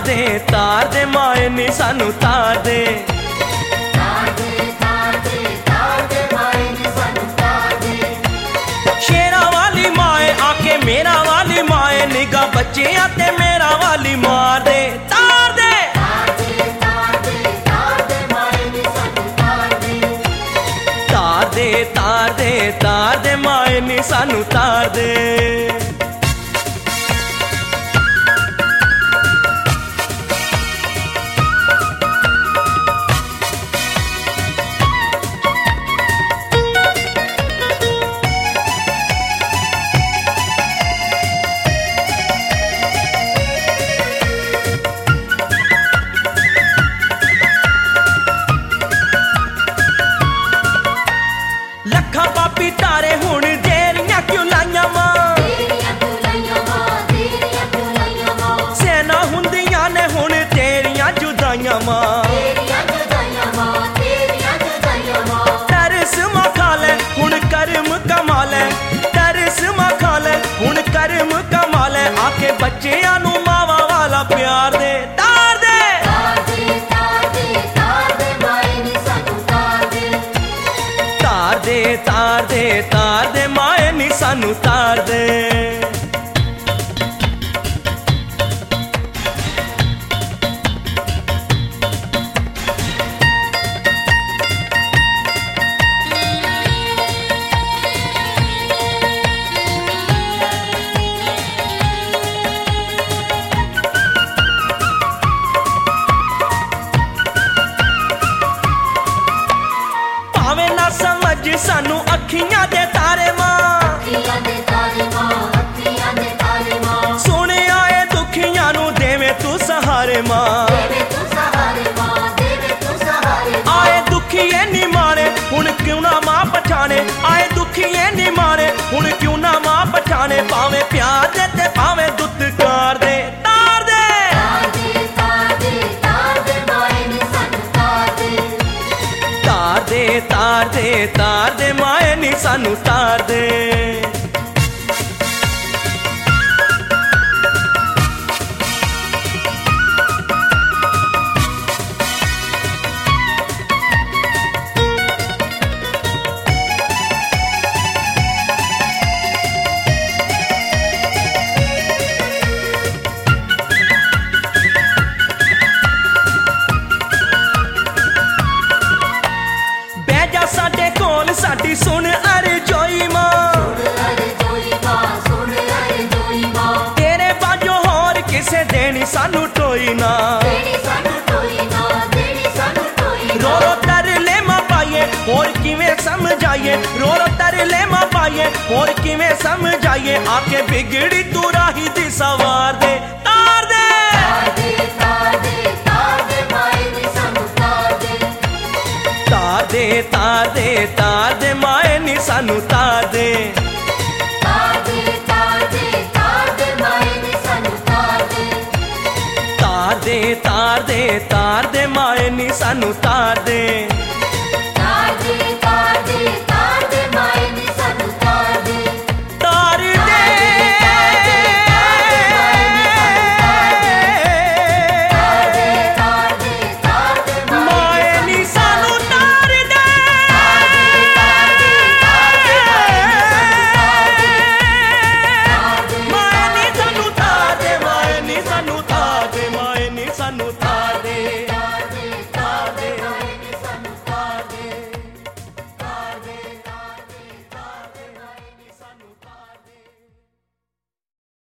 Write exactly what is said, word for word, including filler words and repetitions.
दे तार दे माए नी सानू तार दे। तार दे तार दे तार दे माए नी सानू तार दे। शेरा वाली माए आके मेरा वाली माए निगाह बच्चियां ते मेरा वाली मार दे तार दे। तार दे तार दे तार दे माए नी सानू तार दे। तार दे तार दे तार दे माए नी सानू तार दे। लखा पापी तारे हुण देरियां क्यों लाइयां मां। तेरियां क्यों लाइयां मां तेरियां क्यों लाइयां मां। सेना हुंदियां ने हुण तेरियां जुदाइयां मां। तेरियां जुदाइयां मां तेरियां जुदाइयां मां। तरस मां खा ले हुण कर्म कमा ले। तरस मां खा ले हुण कर्म कमा ले आके बच्चियां नू मावा वाला प्यार दे तार दे। तार दे तार दे तार दे माए नी सानू तार दे। तार दे तार दे तार दे माए नी सानू तार दे। भावे ना समझ सानू अखियां दे तारे मां। अखियां दे तारे मां अखियां दे तारे मां। सोने आए दुखियां नू देवे तू सहारे मां। देवे तू सहारे मां देवे तू सहारे मां। आए दुखिए नी मारे हुण क्यों ना मां पछाणे। आए दुखिए नी मारे हुण क्यों ना मां पछाणे। पावे प्यार दे ते पावे दुत्कार दे तार दे। तार दे तार दे तार दे माए नी सानू तार दे। तार दे तार दे तार दे माए नी सानू तार दे। बह जा साडे कोल साडी सुन अरजोई मां। सुन अरे जोई मां सुन अरे जोई मां। तेरे बाजो होर किसे देनी सानू टोई ना। तेरी सानू टोई ना तेरी सानू टोई ना। रो रो तरले मां पाइए होर किवें समझाइए। रो रो तरले मां पाइए होर किवें समझाइए आके बिगड़ी तू राही दी सवार दे तार दे। तार दे तार दे तार दे माए नी सानू तार दे। तार दे तार दे तार दे माए नी सानू तार दे। तार दे तार दे तार दे माए नी सानू तार दे। तार दे तार दे तार दे माए नी सानू तार दे।